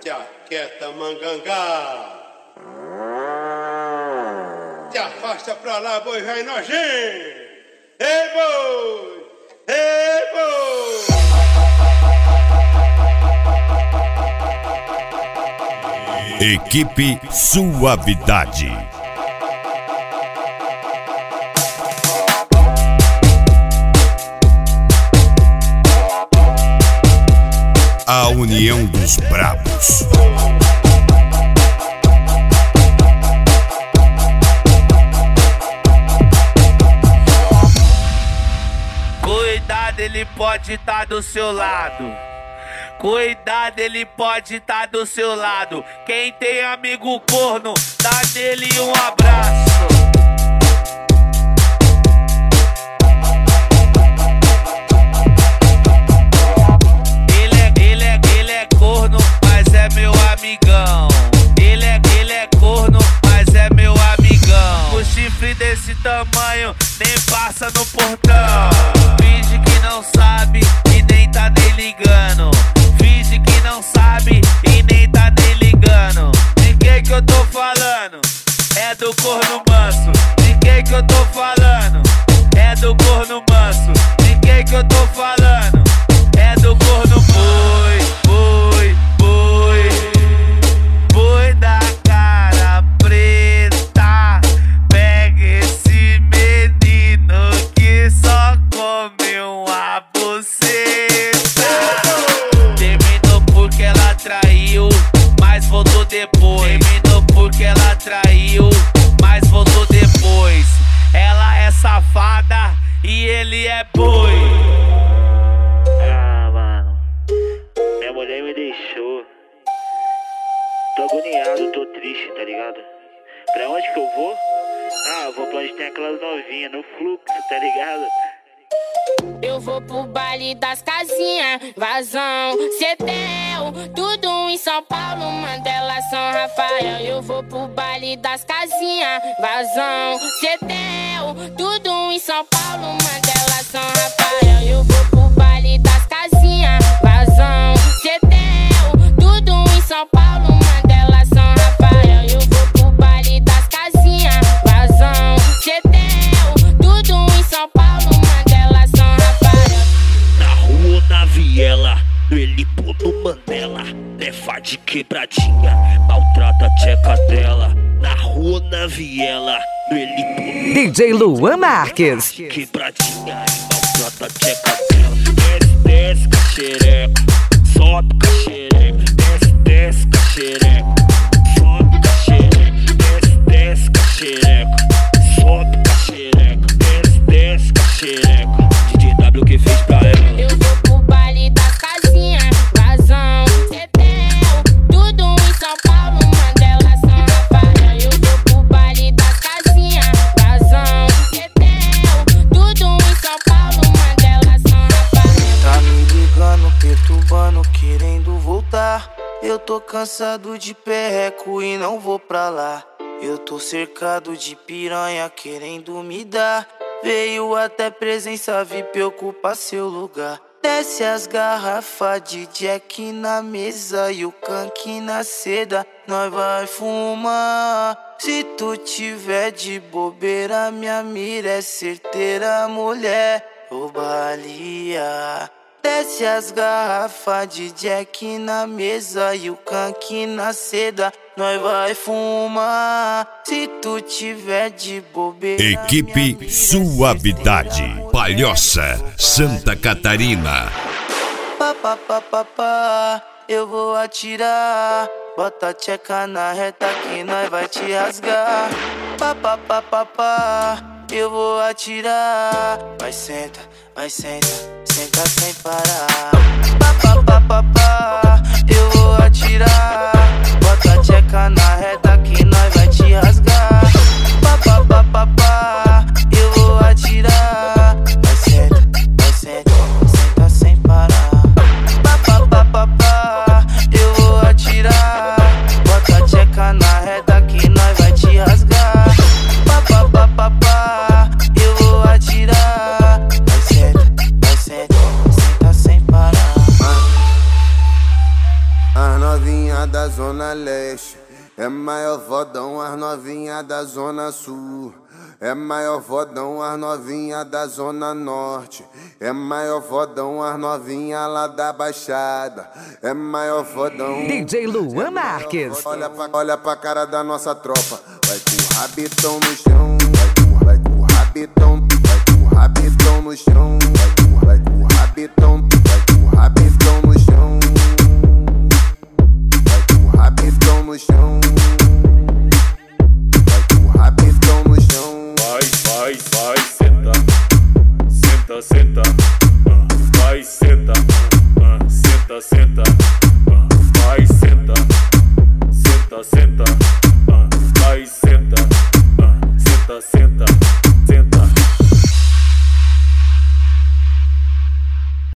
Jaqueta mangangá. Te afasta pra lá, boi velho nojento. Ei, boi! Ei, boi! Equipe Suavidade. A união dos brabos. Cuidado, ele pode estar do seu lado. Cuidado, ele pode estar do seu lado. Quem tem amigo corno, dá nele um abraço. Ele é corno, mas é meu amigão. Ele é corno, mas é meu amigão. O chifre desse tamanho nem passa no portão. Finge que não sabe e nem tá nem ligando. Finge que não sabe e nem tá nem ligando. De quem que eu tô falando? É do corno manso. De quem que eu tô falando? É do corno manso. De quem que eu tô falando? É do corno boi, boi, boi. Boi da cara preta. Pega esse menino que só come uma buceta. Terminou porque ela traiu, mas voltou depois. Terminou porque ela traiu, mas voltou depois. Ela é safada e ele é boi. Ah, mano, minha mulher me deixou. Tô agoniado, tô triste, tá ligado? Pra onde que eu vou? Ah, eu vou pra onde tem aquelas novinhas, no fluxo, tá ligado? Eu vou pro baile das casinhas, Vazão, Cetel, tudo em São Paulo, Mandela, São Rafael. Eu vou pro baile das casinhas, Vazão, Cetel, tudo em São Paulo, Mandela, São Rafael. Eu vou pro baile das casinhas, Vazão, Cetel, tudo em São Paulo, Mandela, São Rafael. Eu vou pro baile das casinhas, Vazão, Cetel, tudo em São Paulo, Mandela, São Rafael. Na rua, na viela, no helipo do Mandela. Leva de quebradinha, maltrata a tcheca dela. Na rua, na viela, no helipo DJ Luan Marques. quebradinha, maltrata a tcheca dela. Desce, desce, caxereca, sobe, caxereca. Desce, desce, caxereca, sobe, caxereca. Desce, desce, caxereca, sobe, caxereca. Desce, desce, caxereca. DJ W que fez pra ela. Eu vou pro baile das casinhas, Vazão, Cetel, tudo em São Paulo, Mandela, São Rafael. Eu vou pro baile das casinhas, Vazão, Cetel, tudo em São Paulo, Mandela, São Rafael. Tá me ligando, perturbando, querendo voltar. Eu tô cansado de perreco e não vou pra lá. Eu tô cercado de piranha querendo me dar. Veio até presença VIP ocupar seu lugar. Desce as garrafas de Jack na mesa e o canque na seda. Nós vai fumar. Se tu tiver de bobeira, minha mira é certeira, mulher. Ô balia. Desce as garrafas de Jack na mesa e o canque na seda. Nós vai fumar. Se tu tiver de bobeira. Equipe Suavidade. Palhoça, Santa Catarina. Pá, eu vou atirar. Bota a tcheca na reta que nós vai te rasgar. Pá, eu vou atirar. Vai senta, senta sem parar. Pá, eu vou atirar. Bota a tcheca na reta que nós vai te rasgar. Pá, eu vou atirar. Vai senta, senta sem parar. Pá, eu vou atirar. Bota a tcheca na reta que nós vai te rasgar. Pá, eu vou atirar. Vai senta, senta sem parar. da Zona Leste. É maior fodão as novinha da Zona Sul. É maior fodão as novinha da Zona Norte. É maior fodão as novinha lá da Baixada. É maior fodão DJ Luan Marques. Olha pra cara da nossa tropa. Vai com o rabitão no chão. Vai com o rabitão. Vai com o rabitão no chão. Vai com o rabitão. Vai com o rabitão no chão. Vai com o rabitão no chão. Vai com o rabitão no chão. Vai, senta, senta, senta, vai, senta, senta, senta.